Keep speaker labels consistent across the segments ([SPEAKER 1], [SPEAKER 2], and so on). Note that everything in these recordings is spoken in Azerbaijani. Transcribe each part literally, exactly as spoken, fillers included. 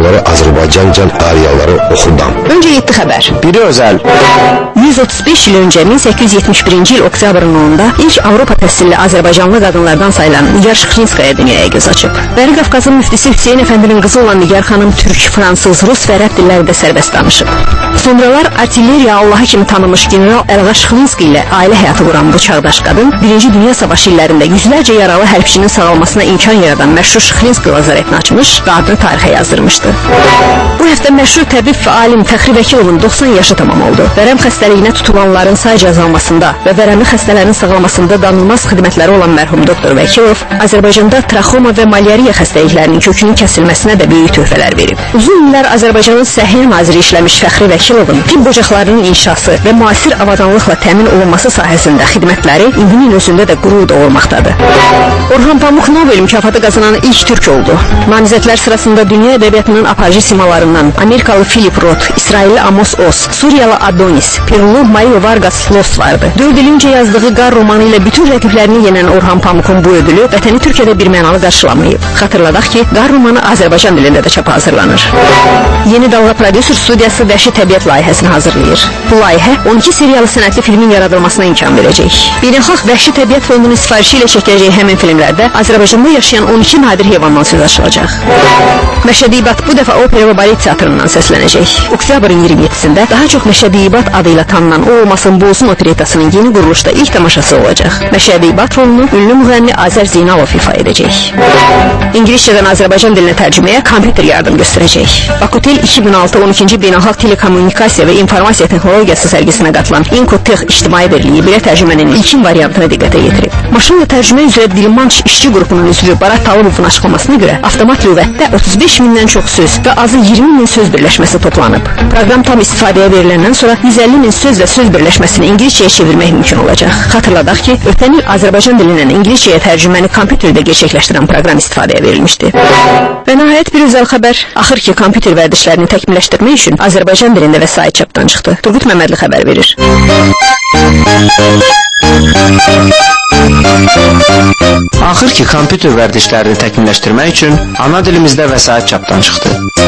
[SPEAKER 1] yazıları Azərbaycanca ariyaları oxurdam.
[SPEAKER 2] Önce yedi xəbər.
[SPEAKER 3] Biri özel.
[SPEAKER 2] yüz otuz beş il önce bin sekiz yüz yetmiş birinci yıl oktyabrın onunda ilk Avropa təhsilli Azərbaycanlı qadınlardan sayılan Nigar Şıxlinskaya dünyaya göz açıb. Bəri Qafqazın müftisi Hüseyin Əfəndinin qızı olan Nigar xanım türk, fransız, rus və rəbb dillərində sərbəst danışıb. Sonralar artilleriya Allahı kimi tanınmış general Əlğa Şıxlinski ilə ailə həyatı quran bu çağdaş qadın birinci Dünya Savaşı illərində yüzlərcə yaralı hərbçinin sağalmasına imkan yaradan məşhur Şıxlinski lazaretini açmış və adını tarixə yazdırmışdı. Bu həftə məşhur təbib və alim Fəxri Vəkilovun doxsan yaşı tamam oldu. Vərəm xəstəliyinə tutulanların sayca azalmasında və vərəmli xəstələrin sağalmasında danılmaz xidmətləri olan mərhum doktor Vəkilov Azərbaycanda traxoma və malyariya xəstəliklərinin kökünün kəsilməsinə də böyük töhfələr verib. Uzun illər Azərbaycanın Səhiyyə naziri işləmiş Fəxri Vəkilovun tibb ocaqlarının inşası və müasir avadanlıqla təmin olunması sahəsində xidmətləri indinin özündə də qürur doğurmaqdadır. Orhan Pamuk Nobel mükafatı qazanan ilk türk oldu. Namizədlər sırasında dünya ədəbiyyatının aparıcı simalarından Amerikalı Philip Roth, İsrailli Amos Oz, Suriyalı Adonis, Perulu Mario Vargas Llosa vardı. Dörd il öncə yazdığı Qar romanı ilə bütün rəqiblərini yenən Orhan Pamuk'un bu ödülü vətəni Türkiyədə bir mənalı qarşılamayıb. Xatırladaq ki, Qar romanı Azərbaycan dilində də çapa hazırlanır. Yeni Dalga prodüser studiyası Vəhşi Təbiət layihəsini hazırlayır. Bu layihə on iki seriyalı sənətli filmin yaradılmasına imkan verəcək. Beynəlxalq Vəhşi Təbiət fondunun sifarişi ilə çəkiləcək həmin filmlərdə Azərbaycanda yaşayan on iki nadir heyvandan söz açılacaq. Məşədi İbat bu dəfə opera və balet teatrından səslənəcək. Oktyabrın iyirmi yeddisində daha çox Məşədi İbat adıyla tanınan O Olmasın Bozun operetasının yeni quruluşda ilk tamaşası olacaq. Məşədi İbat rolunu ünlü müğənni Azər Zeynalov ifa edəcək. İngiliscədən Azərbaycan dilinə tərcüməyə kompüter yardım göstərəcək. Bakutel iki min altı on ikinci Beynəlxalq Telekommunikasiya və İnformasiya Texnologiyası sərgisinə qatılan İnkotex İctimai Birliyi belə tərcümənin ilkin variantını diqqətə yetirib. Maşınla tərcümə üzrə Dilmanç işçi qrupunun üzvü Barat Talıbovun açıqlamasına görə avtomat lüğətdə otuz beş mindən çox söz və azı iyirmi min söz birləşməsi toplanıb. Proqram tam istifadəyə veriləndən sonra yüz əlli min söz və söz birləşməsini İngiliscəyə çevirmək mümkün olacaq. Xatırladaq ki, ötən il Azərbaycan dilindən İngiliscəyə tərcüməni kompüterdə gerçəkləşdirən proqram istifadəyə verilmişdi. Və nəhayət bir özəl xəbər. Axır ki, kompüter vərdişlərini təkmilləşdirmək üçün Azərbaycan dilində vəsait çapdan çıxdı. Turgut Məmmədli xəbər verir.
[SPEAKER 3] Axır ki, kompüter vərdişlərini təkmilləşdirmək üçün ana dilimizdə vəsait çapdan çıxdı.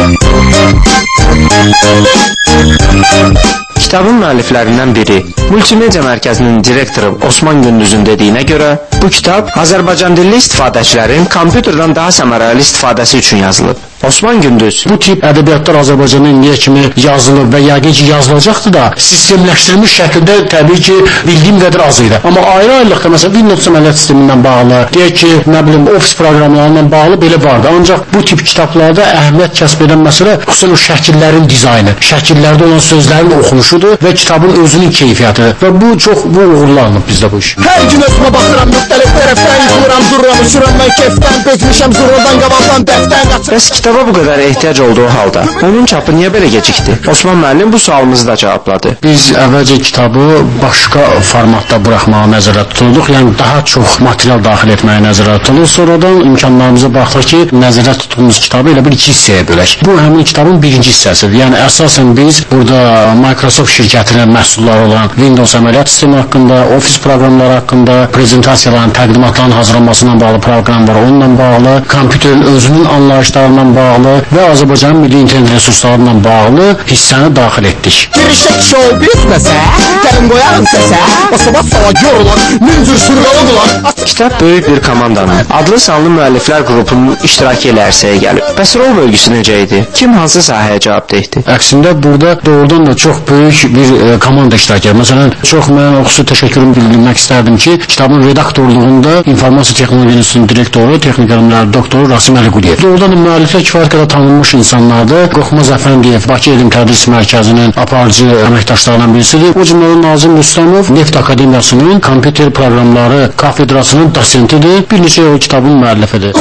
[SPEAKER 3] Kitabın müəlliflərindən biri, Multimedia Mərkəzinin direktoru Osman Gündüzün dediyinə görə, bu kitab Azərbaycan dilli istifadəçilərin kompüterdən daha səmərəli istifadəsi üçün yazılıb. Osman Gündüz.
[SPEAKER 4] Bu tip ədəbiyyatlar Azərbaycanda indiyə kimi yazılıb və yəqin ki yazılacaqdı da sistemləşdirilmiş şəkildə təbii ki bildiyim qədər az idi. Amma ayrı-ayrılıqda məsələn Windows əməliyyat sistemindən bağlı, deyək ki, nə bilim Office proqramlarından bağlı belə vardı. Ancaq bu tip kitablarda əhəmiyyət kəsb edən məsələ xüsusən o şəkillərin dizaynı, şəkillərdə olan sözlərin oxunuşudur və kitabın özünün keyfiyyətidir. Və bu çox bu uğurlanıb bizdə bu iş.
[SPEAKER 5] Hər gün özümə baxıram, müxtəlif tərəfdən yıxıram, dururam, uçuram mən kefdən, bezmişəm zuruldan, qavaldan, dəftən qaçır.
[SPEAKER 3] Bəs kitaba bu qədər ehtiyac olduğu halda onun çapı niyə belə gecikdi? Osman müəllim bu sualımızı da cavabladı.
[SPEAKER 4] Biz əvvəlcə kitabı başqa formatda buraxmağı nəzərdə tutulduq, yəni daha çox material daxil etməyə nəzərdə tutulduq. Sonradan imkanlarımıza baxdıq ki, nəzərdə tutduğumuz kitabı elə bir iki hissəyə bölək. Bu həmin kitabın birinci hissəsidir. Yəni əsasən biz burada Microsoft şirkətinin məhsulları olan Windows əməliyyat sistemi haqqında, Office proqramları haqqında, prezentasiyaların, təqdimatların hazırlanmasından bağlı proqram var, onunla bağlı, kompüterin özünün anlayışlarından bağlı və Azərbaycanın milli internet resurslarından bağlı hissəni daxil etdik.
[SPEAKER 5] Girişək şov bitməsə, gəlin qoyarım səsə, basabat sala görülür, müncür sürgalı bular.
[SPEAKER 3] Kitab böyük bir komandanın, adlı sanlı müəlliflər qrupunun iştirakı ilə ərsəyə gəlib. Bəs rol bölgüsü necə idi? Kim hansı sahəyə cavabdehdi?
[SPEAKER 4] Əksində burada doğrudan da çox böyük bir e, komanda iştirak edir. Məsələn, çox mən xüsusi təşəkkürümü bildirmək istərdim ki, kitabın redaktorluğunda İnformasiya Texnologiyasının direktoru, texnik elmlər doktoru Rasim Əliquliyev. Doğrudan da müəlliflər kifayət qədər tanınmış insanlardır. Qorxmaz Əfəndiyev, Bakı Elm Tədris Mərkəzinin aparıcı əməkdaşlarından birisidir. O cümlədən Nazim Rüstəmov, Neft Akademiyasının kompüter proqramları kafedrasının dosentidir. Bir neçə o kitabın müəllifidir.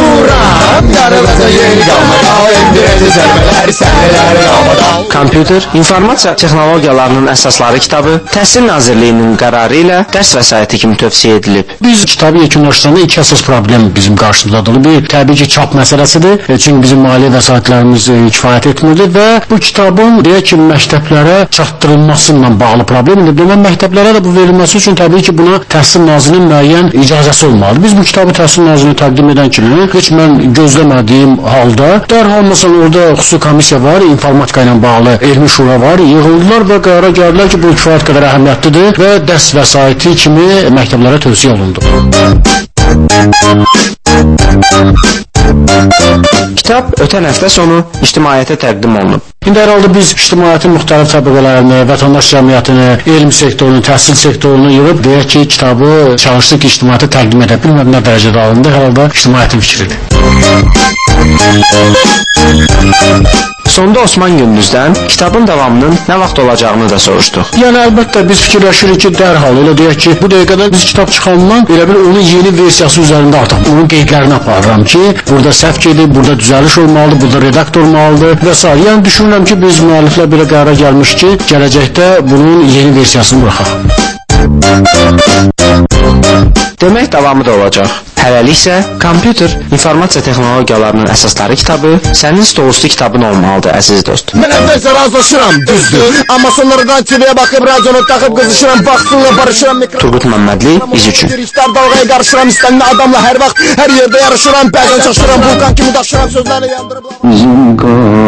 [SPEAKER 3] Kompüter, informasiya texnologiyalarının əsasları kitabı Təhsil Nazirliyinin qərarı ilə dərs vəsaiti kimi tövsiyə edilib.
[SPEAKER 4] Biz kitabı yekunlaşdıranda iki əsas problem bizim qarşımızdadır. Bir, təbii ki, çap məsələsidir. Çünki bizim maliyyə mali vəsaitlərimiz e, kifayət etmirdi və bu kitabın deyək ki, məktəblərə çatdırılması ilə bağlı problemdir. Demək, məktəblərə də bu verilməsi üçün təbii ki, buna Təhsil Nazirinin müəyyən icazəsi olmalıdır. Biz bu kitabı Təhsil Nazirinə təqdim edən kimi heç mən gözləmədiyim halda dərhal məsələn orada xüsusi komissiya var, informatika ilə bağlı elmi şura var, yığıldılar və qərara gəldilər ki, bu kifayət qədər əhəmiyyətlidir və dərs vəsaiti kimi məktəblərə tövsiyə olundu.
[SPEAKER 3] Kitab ötən həftə sonu ictimaiyyətə təqdim olunub.
[SPEAKER 4] İndi hər halda biz ictimaiyyətin müxtəlif təbəqələrini, vətəndaş cəmiyyətini, elm sektorunu, təhsil sektorunu yığıb deyək ki, kitabı çalışdıq ki, ictimaiyyətə təqdim edə bilmədim nə dərəcədə alındı, hər halda ictimaiyyətin fikridir.
[SPEAKER 3] Sonda Osman Gündüzdən kitabın davamının nə vaxt olacağını da soruşduq.
[SPEAKER 4] Yəni əlbəttə biz fikirləşirik ki, dərhal elə deyək ki, bu dəqiqədə biz kitab çıxandan elə bir onun yeni versiyası üzərində artıq onun qeydlərini aparıram ki, burada səhv gedib, burada düzəliş olmalıdır, burada redaktor olmalıdır və s. Yəni düşünürəm ki, biz müəlliflə belə qərara gəlmiş ki, gələcəkdə bunun yeni versiyasını buraxaq.
[SPEAKER 3] Demək davamı da olacaq. Hələlik isə kompüter informasiya texnologiyalarının əsasları kitabı sənin stolüstü kitabın olmalıdır, əziz dost.
[SPEAKER 5] Mən əvvəlcə razılaşıram, düzdür. Amma sonradan T V'yə baxıb, radionu taxıb, qızışıram, vaxtınla barışıram.
[SPEAKER 3] Turgut Məmmədli, biz üçün.
[SPEAKER 5] İstər dalğaya qarışıram, istənli adamla hər vaxt, hər yerdə yarışıram, bəzən çaşıram, vulkan kimi daşıram, sözləri yandırıb.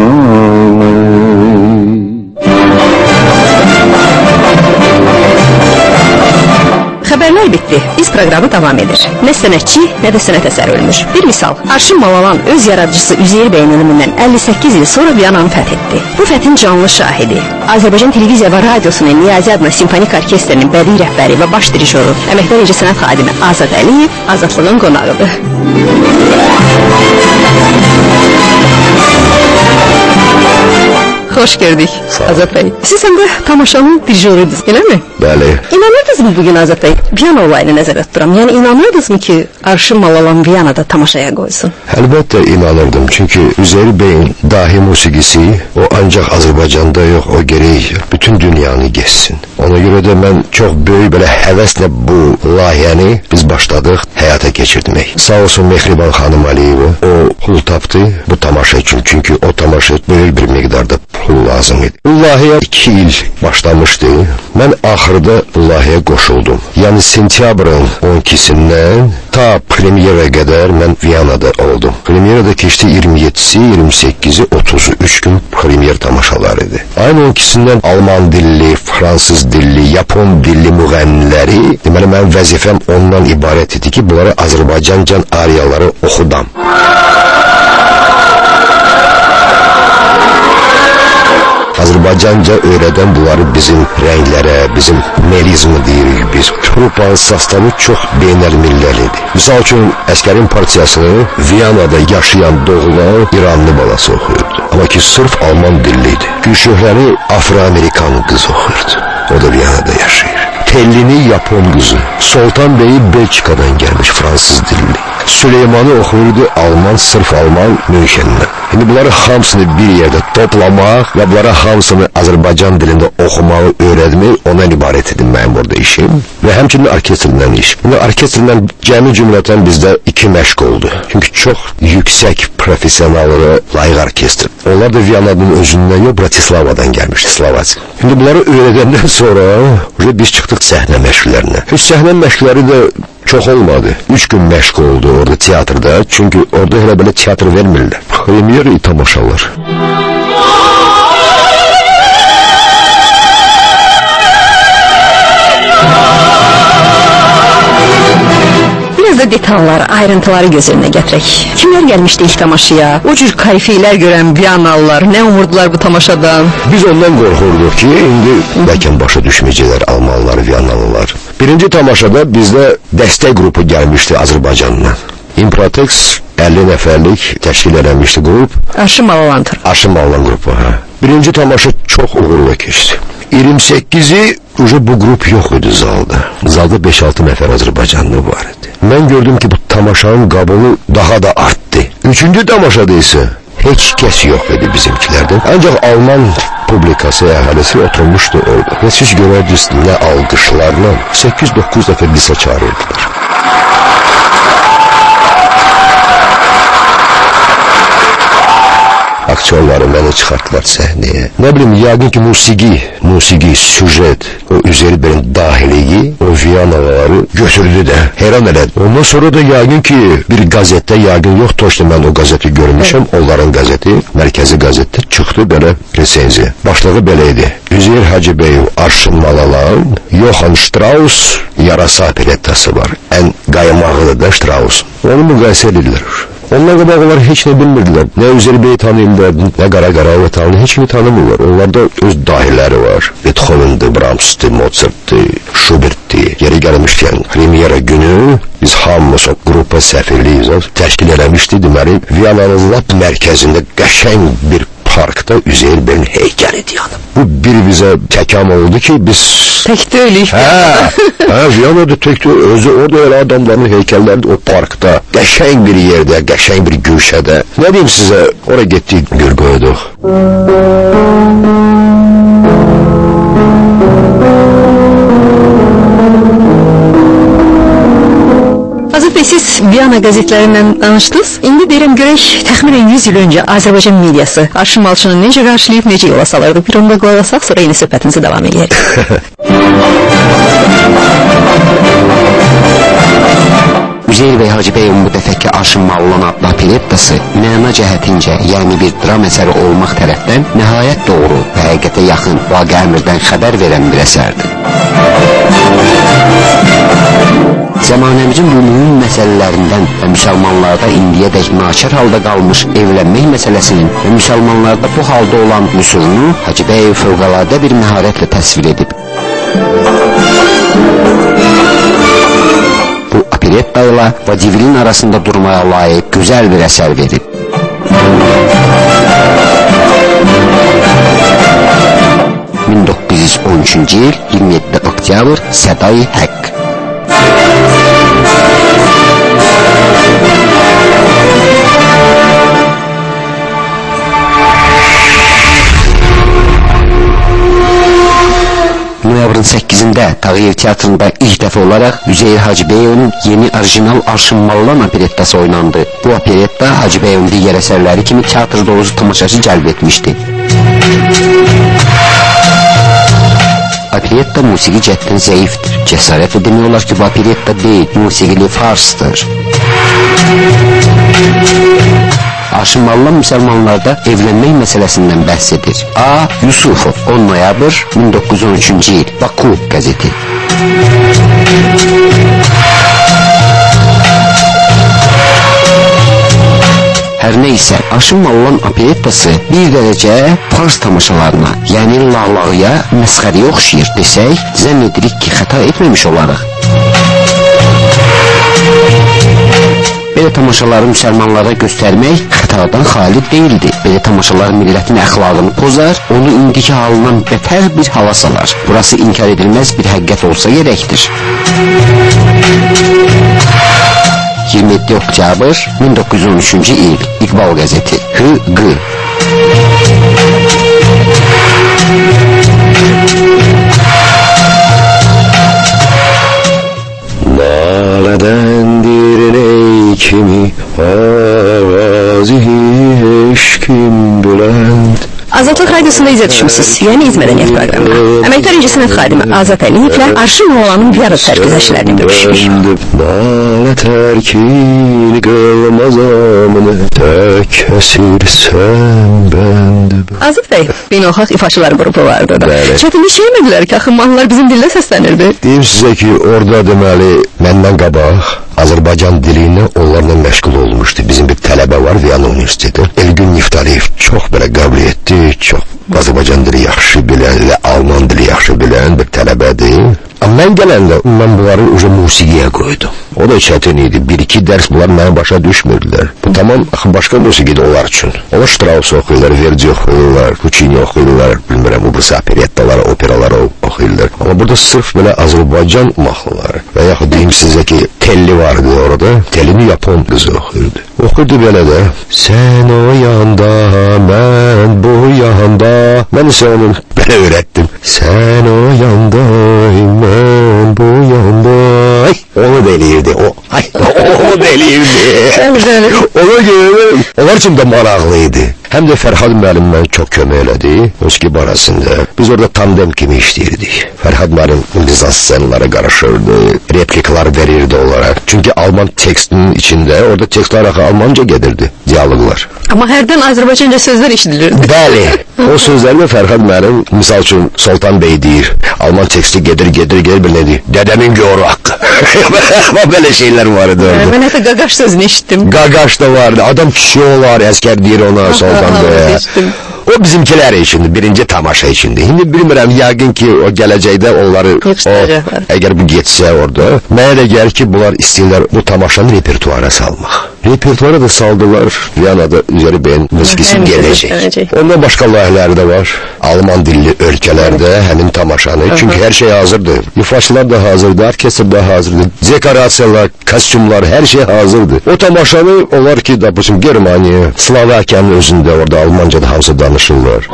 [SPEAKER 2] Xəbərlər bitdi. Biz proqramı davam edir. Nə sənətçi, nə də sənət əsəri ölmüş. Bir misal, Arşın Malalan öz yaradıcısı Üzeyir bəyin ölümündən əlli səkkiz il sonra Viyananı fəth etdi. Bu fəthin canlı şahidi, Azərbaycan Televiziya və Radiosunun Niyazi adına simfonik orkestrinin bədii rəhbəri və baş dirijoru, əməkdar incəsənət xadimi Azad Əliyev Azadlığın qonağıdır. Xoş gördük, Azad bəy. Siz həm də tamaşanın dirijorudunuz, eləmi?
[SPEAKER 1] Bəli.
[SPEAKER 2] İnanırdınızmı bugün Azad bəy? Viyana olayını nəzərdə tuturam. Yəni inanırdınızmı ki, Arşın Malalan Viyanada tamaşaya qoysun?
[SPEAKER 1] Əlbəttə inanırdım. Çünki Üzeyir bəyin dahi musiqisi o ancaq Azərbaycanda yox, o gərək bütün dünyanı geçsin. Ona görə də mən çox böyük belə həvəslə bu layihəni biz başladıq həyata keçirmək. Sağ olsun Mehriban xanım Aliyeva o pul tapdı bu tamaşa üçün. Çünki o tamaşa böyük bir miqdarda pul lazım idi. Bu layihə iki il başlamışdı. Mən axırda layihəyə qoşuldum. Yəni sentyabrın on ikisindən ta premyera qədər mən Viyanada oldum. Premyerada keçdi iyirmi yeddisi, iyirmi səkkizi, otuzu üç gün premyer tamaşaları idi. Ayın on ikisindən Alman dilli, Fransız dilli, Yapon dilli müğənniləri, deməli mənim vəzifəm ondan ibarət idi ki, bunları Azərbaycancan ariyaları oxudam. Azərbaycanca öyrədən bunları bizim rənglərə, bizim melizmi deyirik biz. Trupanın sastavı çox beynəlmilləlidir. Misal üçün, Əskərin partiyasını Viyanada yaşayan doğulan İranlı balası oxuyurdu. Amma ki, sırf Alman dilliydi. Gülşöhrəni Afro-Amerikan qız oxuyurdu. O da Viyanada yaşayır. Tellini Yapon qızı. Sultan Bey'i Belçikadan gəlmiş Fransız dilli. Süleymanı oxuyurdu Alman, sırf Alman Münşendən. Şimdi bunları hamısını bir yerdə toplamaq və bunları hamısını Azərbaycan dilində oxumağı öyrətmək ondan ibarət edim mənim burada işim. Və həmçinin orkestrdən iş. Şimdi orkestrdən cəmi cümlətən bizdə iki məşq oldu. Çünki çox yüksək professionalları layiq orkestr. Onlar da Viyana'nın özündən yox, Bratislavadan gəlmişdi, Slovakiya. Şimdi bunları öyrədəndən sonra biz çıxdıq səhnə məşqlərinə. Heç səhnə məşqləri də çox olmadı. Üç gün məşq oldu orada teatrda. Çünki orada elə belə teatr vermirlər. Premier tamaşalar.
[SPEAKER 2] Biraz da detalları, ayrıntıları göz önünə gətirək. Kimlər gəlmişdi ilk tamaşaya? O cür kayfiylər görən Viyanalılar nə umurdular bu tamaşadan?
[SPEAKER 1] Biz ondan qorxurduq ki, indi bəlkə başa düşməyəcəklər Almanlar, Viyanalılar. Birinci tamaşada bizdə dəstək qrupu gəlmişdi Azərbaycandan. Improtex əlli nəfərlik təşkil edilmişdi qrup.
[SPEAKER 2] Arşın Malalandır.
[SPEAKER 1] Arşın Malalan qrupu, hə. Birinci tamaşa çox uğurlu keçdi. iyirmi səkkizi bu qrup yox idi zalda. Zalda beş altı nəfər Azərbaycanlı var idi. Mən gördüm ki, bu tamaşanın qabılı daha da artdı. Üçüncü tamaşada isə heç kəs yox idi bizimkilərdən. Ancaq Alman publikası, əhalisi oturmuşdu orada. Və siz görərdiniz nə alqışlarla səkkiz doqquz dəfə lisa çağırırdılar. aktyorları məni çıxartdılar səhnəyə. Nə bilim, yəqin ki, musiqi, musiqi, süjet, o Üzeyirbəyin dahiliyi, o Viyanaları götürdü də, heyran elədi. Ondan sonra da yəqin ki, bir qazetdə, yəqin yox, toşda mən o qazeti görmüşəm, onların qazeti, mərkəzi qazetdə çıxdı belə resenziya. Başlığı belə idi. Üzeyir Hacıbəyev Arşın Malalan, Johann Strauss yarasa operettası var. Ən qaymağıdır da Strauss. Onu müqayisə edirlər. Onlar qabaq onlar heç nə bilmirdilər. Nə Üzeyirbəyi tanıyırlar, nə Qara Qarayeva tanıyırlar, heç kimi tanımırlar. Onlarda öz dahiləri var. Beethoven'dı, Brahms'dı, Mozart'dı, Schubert'di. Yeri gəlmişkən, premyera günü biz hamımız o qrupa səfirliyiz, təşkil eləmişdi. Deməli, Viyananın lap mərkəzində qəşəng bir parkda Üzeyirbəyin heykəlidir yanım. Bu bir bizə təkam oldu ki, biz...
[SPEAKER 2] Tək deyilik.
[SPEAKER 1] Hə, hə, Viyana'da tək deyil. Özü orada elə adamların heykəlləri o parkda, qəşəng bir yerdə, qəşəng bir güşədə. Nə deyim sizə, oraya getdik, gül qoyduq.
[SPEAKER 2] Azad bəy, siz Viyana qəzetlərindən danışdınız. İndi deyirəm, görək, təxminən yüz il öncə Azərbaycan mediası Arşın Malçını necə qarşılayıb, necə yola salırdı? Bir onda qulaq asaq, sonra yeni söhbətimizi davam edərik.
[SPEAKER 6] Üzeyirbəy Hacıbəyevin bu dəfəki Arşın Mallan adlı operettası məna cəhətincə, yəni bir dram əsəri olmaq tərəfdən nəhayət doğru və həqiqətə yaxın vaqe əmrdən xəbər verən bir əsərdir. Zamanəmizin bu mühüm məsələlərindən və müsəlmanlarda indiyədək naçar halda qalmış evlənmək məsələsinin və müsəlmanlarda bu halda olan müsulunu Hacıbəyev fövqəladə bir məharətlə təsvir edib. Bu operetta ilə vadivilin arasında durmaya layiq gözəl bir əsər verib. min doqquz yüz on üçüncü il iyirmi yeddi oktyabr Səday Haqq. Noyabrın səkkizində Tağıyev Teatrında ilk dəfə olaraq Üzeyir Hacıbəyevin yeni orijinal Arşın Mallan operettası oynandı. Bu operetta Hacıbəyevin digər əsərləri kimi teatr dolusu tamaşaçı cəlb etmişdi. Operetta musiqi cəhətdən zəifdir. Cəsarətlə demək olar ki, bu operetta deyil, musiqili farsdır. Arşın Mallan müsəlmanlarda evlənmək məsələsindən bəhs edir. A. Yusufov, on noyabr min doqquz yüz on üçüncü il, Baku qəzeti. Hər neysə, Arşın Mallan operettası bir dərəcə fars tamaşalarına, yəni lağlağıya, məsxəriyə oxşayır desək, zənn edirik ki, xəta etməmiş olaraq. Belə tamaşaları müsəlmanlara göstərmək xətadan xali deyildi. Belə tamaşalar millətin əxlaqını pozar, onu indiki halından betər bir hava salar. Burası inkar edilməz bir həqiqət olsa gərəkdir. iyirmi yeddi oktyabr min doqquz yüz on üçüncü il, İqbal qəzeti. H G
[SPEAKER 1] Nalədendir ney kimi ağazı eşkim bülənd.
[SPEAKER 2] Azadlıq Radiyosunda izə düşmüsünüz, yəni İz Mədəniyyət proqramı. Əməkdar incəsənət xadimi Azad Əliyevlə Arşın Mallanın Viyana sərgüzəştlərini görüşmüşük.
[SPEAKER 1] Nalə tərkin qılmaz amını tək əsirsən bəndə.
[SPEAKER 2] Azad bəy, beynəlxalq ifaçılar qrupu vardı da. Çətinlik şeymədilər ki, axı mahnılar bizim dillə səslənirdi.
[SPEAKER 1] Deyim sizə ki, orada deməli, məndən qabaq Azərbaycan dilini onlarla məşğul olmuşdu. Bizim bir tələbə var Viyana Universiteti. Elgün Niftaliyev çox belə qəbul etdi, çox Azərbaycan dili yaxşı bilən, Alman dili yaxşı bilən bir tələbədir. Amma mən gələndə mən bunları uca musiqiyə qoydum. O da çətin idi. Bir-iki dərs bunlar mənə başa düşmürdülər. Bu tamam başqa musiqidir onlar üçün. Onlar Strauss oxuyurlar, Verdi oxuyurlar, Puccini oxuyurlar, bilmirəm, obrisi operettaları, operaları oxuyurlar. Amma burada sırf belə Azərbaycan mahnıları və yaxud deyim sizə ki, telli vardı orada. Tellini Yapon qızı oxuyurdu. Oxuyurdu belə də. Sən o yanda, mən bu yanda. Mən isə onu belə öyrətdim. Sən o yanda, mən bu yanda. Ay, onu da eləyirdi. O, ay, onu da eləyirdi. Ona görə onlar üçün də maraqlıydı. Həm də Fərhad müəllim mənə çox kömək elədi musiqi barəsində. Biz orada tandem kimi işləyirdik. Fərhad müəllim mizans ssenlara qarışırdı, replikalar verirdi onlara. Çünki Alman tekstinin içində orada tekstlər axı Almanca gedirdi, dialoqlar.
[SPEAKER 2] Amma hərdən Azərbaycanca sözlər işlədilirdi.
[SPEAKER 1] Bəli. O sözlərlə Fərhad müəllim misal üçün Sultan bəy deyir, Alman teksti gedir, gedir, gedir, bir nə deyir? Dədəmin gör haqqı. Belə şeylər var idi orada.
[SPEAKER 2] Mən hətta qaqaş sözünü eşitdim.
[SPEAKER 1] Qaqaş da vardı. Adam kişi olar, əskər deyir ona Sultan bəyə. O bizimkiler içindi, birinci tamaşa içindi. Şimdi bilmirəm, yəqin ki o gələcəkdə onları, o, əgər bu getsə orada, mənə də gəlir ki, bunlar istəyirlər bu tamaşanı repertuara salmaq. Repertuara da saldılar, Viyana'da üzeri beyin müzikisi gələcək. Ondan başqa layihələri də var, Alman dilli ölkələrdə həmin tamaşanı, çünki hər şey hazırdır. İfaçılar da hazırdır, orkestr da hazırdır, dekorasiyalar, kostyumlar, hər şey hazırdır. O tamaşanı onlar ki, допустим, Germaniya, Slovakiyanın özündə orada Almanca'da hamısı danışırlar.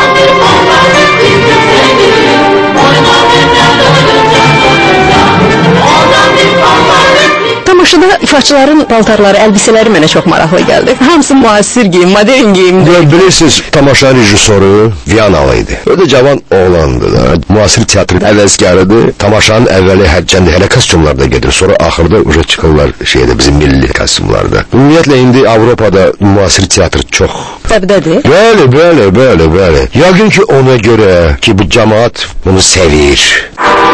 [SPEAKER 2] Tamaşada ifaçıların paltarları, əlbisələri mənə çox maraqlı gəldi. Hamısı müasir geyim, modern geyimdi.
[SPEAKER 1] Bilirsiniz, tamaşa rejissoru Viyanalı idi. O da cavan oğlandı da. Müasir teatrın əvəzkarıdır. Tamaşanın əvvəli hərcəndə hələ kostyumlarda gedir. Sonra axırda uca çıxırlar şeydə, bizim milli kostyumlarda. Ümumiyyətlə, indi Avropada müasir teatr çox
[SPEAKER 2] təbdədir.
[SPEAKER 1] Bəli, bəli, bəli, bəli. Yəqin ki, ona görə ki, bu cəmaat bunu sevir.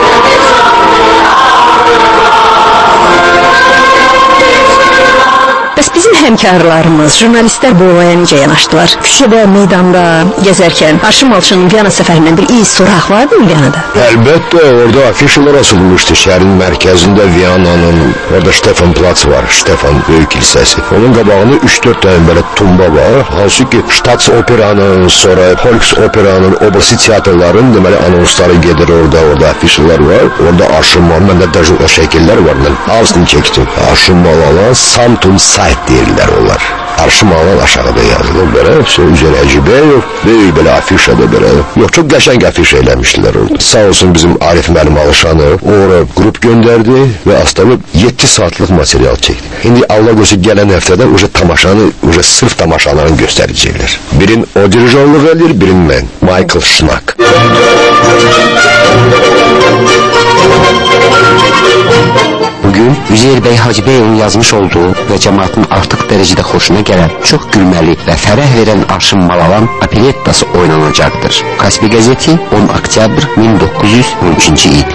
[SPEAKER 2] Bəs bizim həmkarlarımız, jurnalistlər bu olaya necə yanaşdılar? Küçədə, meydanda gəzərkən Arşın Malçının Viyana səfərindən bir iz soraq vardı mı Viyanada?
[SPEAKER 1] Əlbəttə, orada afişalar asılmışdı şəhərin mərkəzində Viyananın, orada Stefan Platz var, Stefan Böyük Kilsəsi. Onun qabağında üç dörd tane belə tumba var. Hansı ki, Staatsoperanın, sonra Volksoperanın, obrisi teatrların deməli anonsları gedir orada, orada afişalar var. Orada Arşın Mal, məndə də o şəkillər var, mən hamısını çəkdim. Arşın Malala, Samtun Sayt deyirlər onlar. Arşın Malal aşağıda yazılır belə, üzeri əcibə yox, böyük belə afişada belə. Yox, çox qəşəng afişa eləmişdilər orada. Sağ olsun bizim Arif müəllim Alışanı, ora qrup göndərdi və aslında yeddi saatlıq material çəkdi. İndi Allah qoysa gələn həftədə uca tamaşanı, uca sırf tamaşalarını göstərəcəklər. Birin o dirijorluq edir, birin mən, Michael Schnack.
[SPEAKER 6] Bugün Üzeyir bəy Hacıbəyovun yazmış olduğu və cəmaatın artıq dərəcədə xoşuna gələn, çox gülməli və fərəh verən Arşın Malalan operettası oynanacaqdır. Kaspi qəzeti on oktyabr min doqquz yüz on üçüncü il.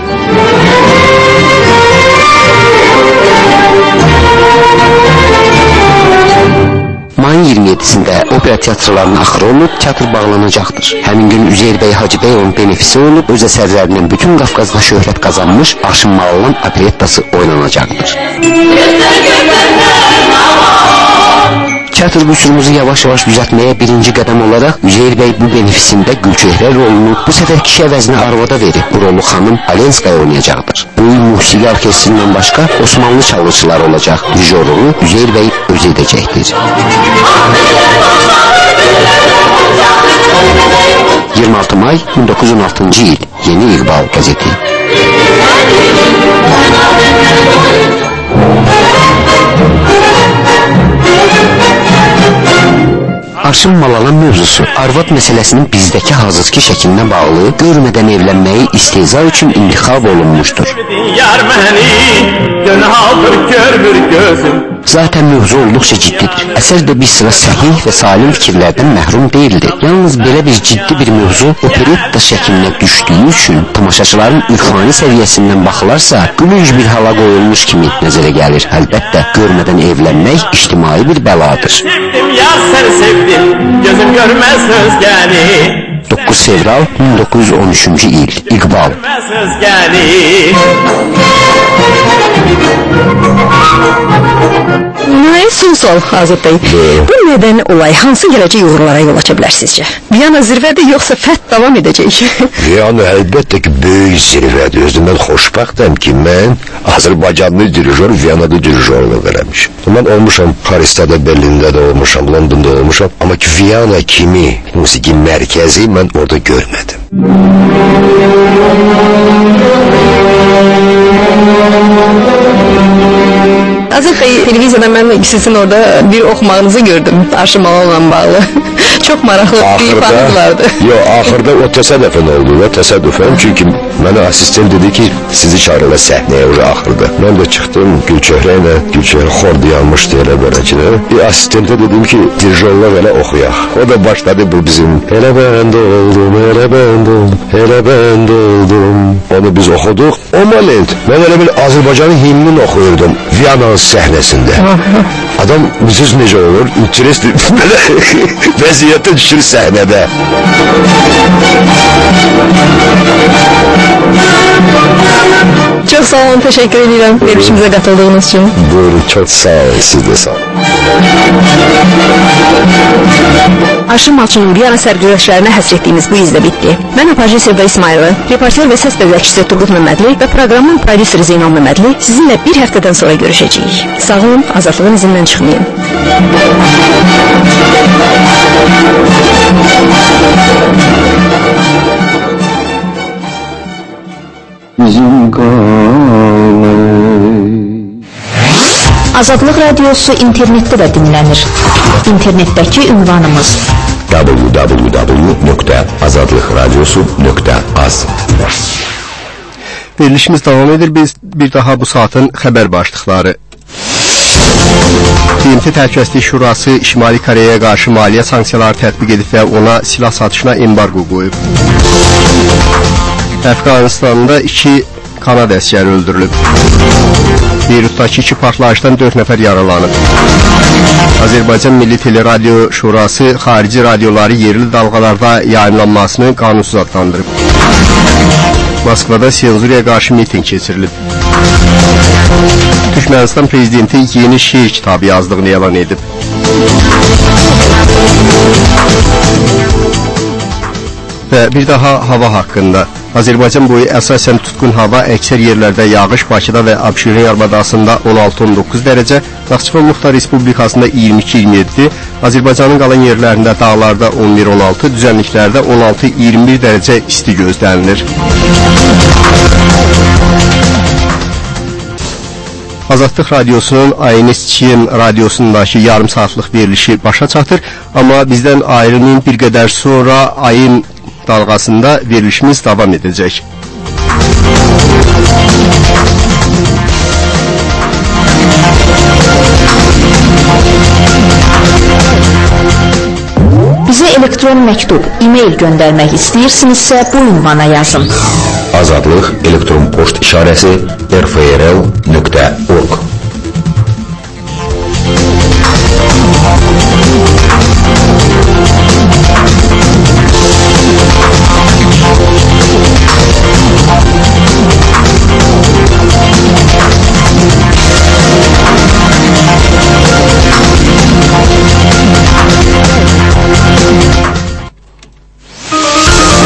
[SPEAKER 6] Mayın iyirmi yeddisində opera teatrlarının axırı olub, teatr bağlanacaqdır. Həmin gün Üzeyir bəy Hacıbəyovun benefisi olub, öz əsərlərindən bütün Qafqazda şöhrət qazanmış Arşın Malalan operettası oynanacaqdır. Teatr qüsurumuzu yavaş-yavaş düzəltməyə birinci qədəm olaraq Üzeyir bəy bu benefisində Gülçöhrə rolunu bu səfər kişi əvəzinə arvada verib. Bu rolu xanım Alenskaya oynayacaqdır. Bu il musiqi orkestrindən başqa Osmanlı çalğıçılar olacaq. Dirijorluğu Üzeyir bəy özü edəcəkdir. iyirmi altı may min doqquz yüz on altıncı il. Yeni İqbal qəzeti. Arşın Malalan mövzusu arvad məsələsinin bizdəki hazırki şəklinə bağlı görmədən evlənməyi istehza üçün intixab olunmuşdur. Zaten mövzu olduqca ciddidir. Əsər də bir sıra səhih və salim fikirlərdən məhrum deyildi. Yalnız belə bir ciddi bir mövzu operetta şəklinə düşdüyü üçün tamaşaçıların ürfani səviyyəsindən baxılarsa gülünc bir hala qoyulmuş kimi nəzərə gəlir. Əlbəttə, görmədən evlənmək ictimai bir bəladır. Sevdim ya səni sevdim, gözüm görməz özgəni. doqquz fevral min doqquz yüz on üçüncü il. İqbal.
[SPEAKER 2] Nay, son sual Azad bəy. Bu nədən olay hansı gələcək uğurlara yol aça bilər sizcə? Viyana zirvədir, yoxsa fət davam edəcək?
[SPEAKER 1] Viyana əlbəttə ki, böyük zirvədir. Özüm mən xoşbəxtəm ki, mən Azərbaycanlı dirijor Viyanada dirijorluq eləmişim. Mən olmuşam Parisdə, Berlində də olmuşam, Londonda olmuşam. Amma ki, Viyana kimi musiqi mərkəzi mən orada görmədim.
[SPEAKER 2] Azad bəy, televiziyada mən sizin orada bir oxumağınızı gördüm Arşımalovla bağlı. Çok maraqlı bir ifanız vardı.
[SPEAKER 1] Yo, axırda o təsadüfən oldu və təsadüfən çünki mənə asistent dedi ki, sizi çağırırlar səhnəyə o axırda. Mən də çıxdım Gülçöhrə ilə, Gülçöhrə xor dayanmışdı elə bərəkində. Bir asistentə dedim ki, dirijorlar elə oxuyaq. O da başladı bu bizim elə bənd oldum, elə bənd oldum, elə bənd oldum. Onu biz oxuduq. O moment mən elə bir Azərbaycanın himnini oxuyurdum Viyananın səhnəsində. Adam müziz necə olur? İnteresli vəziyyətə düşür səhnədə.
[SPEAKER 2] Çok sağ olun, teşekkür ederim verilişimize katıldığınız için.
[SPEAKER 1] Buyurun, çok sağ olun, siz de sağ olun.
[SPEAKER 2] Arşın Malçının Viyana sərgüləşlərinə həsr etdiyimiz bu izlə bitdi. Mən Apajı Sevda İsmayılı, reporter və səs dəvəkçisi Turgut Məmmədli və proqramın prodüseri Zeynal Məmmədli sizinlə bir həftədən sonra görüşəcəyik. Sağ olun, azadlığın izindən çıxmayın.
[SPEAKER 6] Bizim qalır.
[SPEAKER 7] Azadlıq Radiosu internetdə də dinlənir. İnternetdəki ünvanımız
[SPEAKER 1] w w w nöqtə azadlıq radiosu nöqtə az.
[SPEAKER 5] Verilişimiz devam edir. Biz bir daha bu saatin xəbər başlıqları. B M T Təhlükəsizlik Şurası Şimali Koreyaya qarşı maliyyə sanksiyaları tətbiq edib və ona silah satışına embargo qoyub. Əfqanistanda iki Kanada əskəri öldürülüb. Beyrutdakı iki partlayışdan dörd nəfər yaralanıb. Azərbaycan Milli Teleradio Şurası xarici radioları yerli dalğalarda yayınlanmasını qanunsuz adlandırıb. Moskvada senzuriya qarşı miting keçirilib. Türkmenistan prezidenti yeni şiir kitabı yazdığını elan edib. Və bir daha hava haqqında. Azərbaycan boyu əsasən tutqun hava, əksər yerlərdə yağış, Bakıda və Abşeron yarımadasında on altı on doqquz dərəcə, Naxçıvan Muxtar Respublikasında iyirmi iki iyirmi yeddi, Azərbaycanın qalan yerlərində dağlarda on bir on altı, düzənliklərdə on altı iyirmi bir dərəcə isti gözlənilir. Azadlıq Radiosunun A N S Ç M radiosundakı yarım saatlıq verilişi başa çatır, amma bizdən ayrılmayın, bir qədər sonra ayın dalğasında verilişimiz davam edəcək.
[SPEAKER 7] Bizə elektron məktub, e-mail göndərmək istəyirsinizsə bu ünvana yazın.
[SPEAKER 1] Azadlıq elektron poçt işarəsi r f r l nöqtə org